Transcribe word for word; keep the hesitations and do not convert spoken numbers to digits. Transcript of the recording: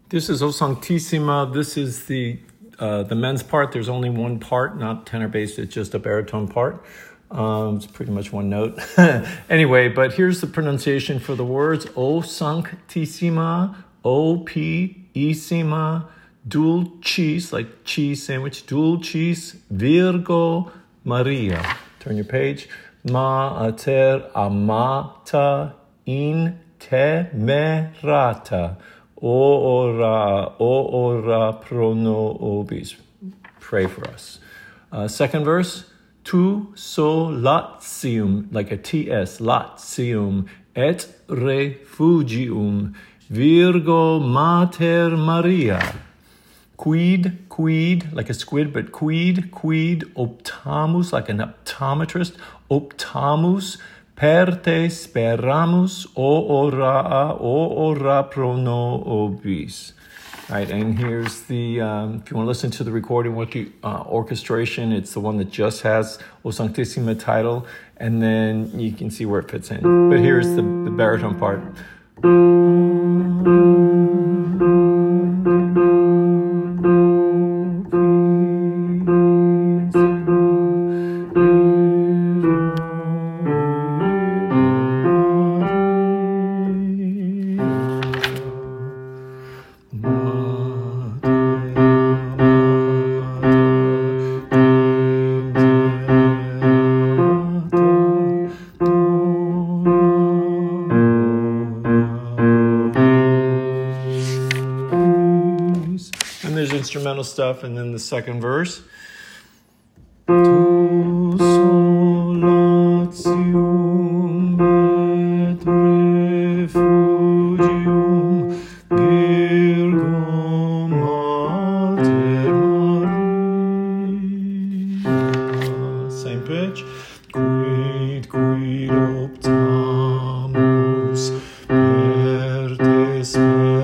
This is O Sanctissima. This is the uh, the men's part. There's only one part, not tenor bass. It's just a baritone part. Um, it's pretty much one note. Anyway, but here's the pronunciation for the words. O Sanctissima, O P Issima, Dulcis, like cheese sandwich, Dulcis Virgo Maria. Turn your page. Mater amata in temerata. O ora, o ora pro nobis. Pray for us. Uh, second verse. Tu solatium, like a T S, latium, et refugium, Virgo Mater Maria. Quid, quid, like a squid, but quid, quid, optamus, like an optometrist, optamus, per te speramus, o ora, o ora pro nobis. All right, and here's the, um, if you want to listen to the recording with the uh, orchestration, it's the one that just has O Sanctissima title, and then you can see where it fits in. But here's the, the baritone part. And there's instrumental stuff, and then the second verse. Tu solatium et refugium, Virgo Mater Maria. Same pitch. Quid, quid optamus, per te speramus,